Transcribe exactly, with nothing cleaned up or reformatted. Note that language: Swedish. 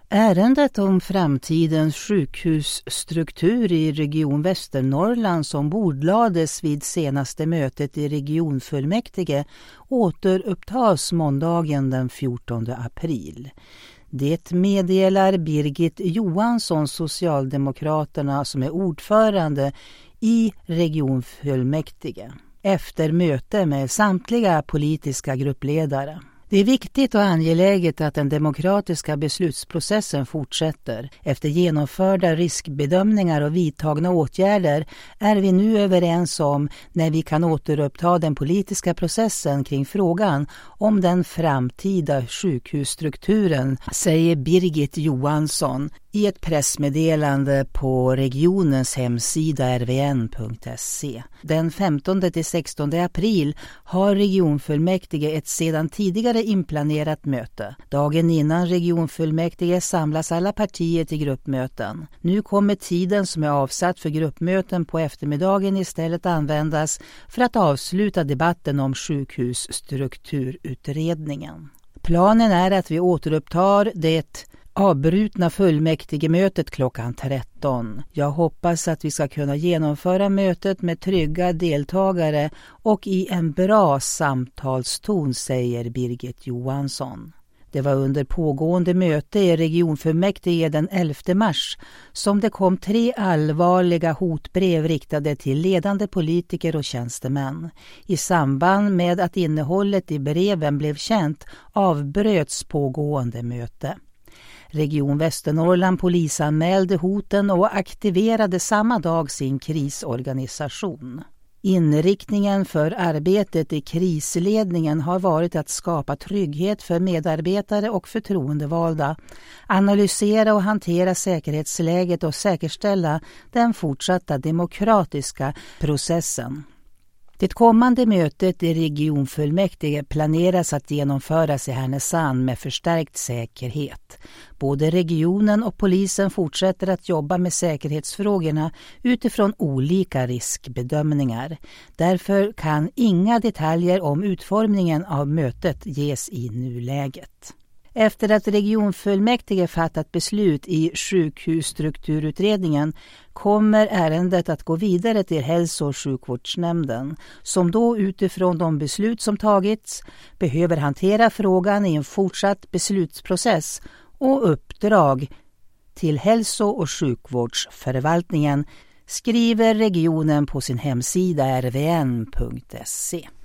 Ärendet om framtidens sjukhusstruktur i Region Västernorrland som bordlades vid senaste mötet i regionfullmäktige återupptas måndagen den fjortonde april. Det meddelar Birgit Johansson, Socialdemokraterna, som är ordförande i regionfullmäktige, efter möte med samtliga politiska gruppledare. Det är viktigt och angeläget att den demokratiska beslutsprocessen fortsätter. Efter genomförda riskbedömningar och vidtagna åtgärder är vi nu överens om när vi kan återuppta den politiska processen kring frågan om den framtida sjukhusstrukturen, säger Birgit Johansson i ett pressmeddelande på regionens hemsida r v n punkt se. Den femtonde till sextonde april har regionfullmäktige ett sedan tidigare inplanerat möte. Dagen innan regionfullmäktige samlas alla partier till gruppmöten. Nu kommer tiden som är avsatt för gruppmöten på eftermiddagen istället användas för att avsluta debatten om sjukhusstrukturutredningen. Planen är att vi återupptar det avbrutna fullmäktigemötet klockan tretton. Jag hoppas att vi ska kunna genomföra mötet med trygga deltagare och i en bra samtalston, säger Birgit Johansson. Det var under pågående möte i regionfullmäktige den elfte mars som det kom tre allvarliga hotbrev riktade till ledande politiker och tjänstemän. I samband med att innehållet i breven blev känt avbröts pågående möte. Region Västernorrland polisanmälde hoten och aktiverade samma dag sin krisorganisation. Inriktningen för arbetet i krisledningen har varit att skapa trygghet för medarbetare och förtroendevalda, analysera och hantera säkerhetsläget och säkerställa den fortsatta demokratiska processen. Det kommande mötet i regionfullmäktige planeras att genomföras i Härnösand med förstärkt säkerhet. Både regionen och polisen fortsätter att jobba med säkerhetsfrågorna utifrån olika riskbedömningar. Därför kan inga detaljer om utformningen av mötet ges i nuläget. Efter att regionfullmäktige fattat beslut i sjukhusstrukturutredningen kommer ärendet att gå vidare till hälso- och sjukvårdsnämnden, som då utifrån de beslut som tagits behöver hantera frågan i en fortsatt beslutsprocess och uppdrag till hälso- och sjukvårdsförvaltningen, skriver regionen på sin hemsida r v n punkt se.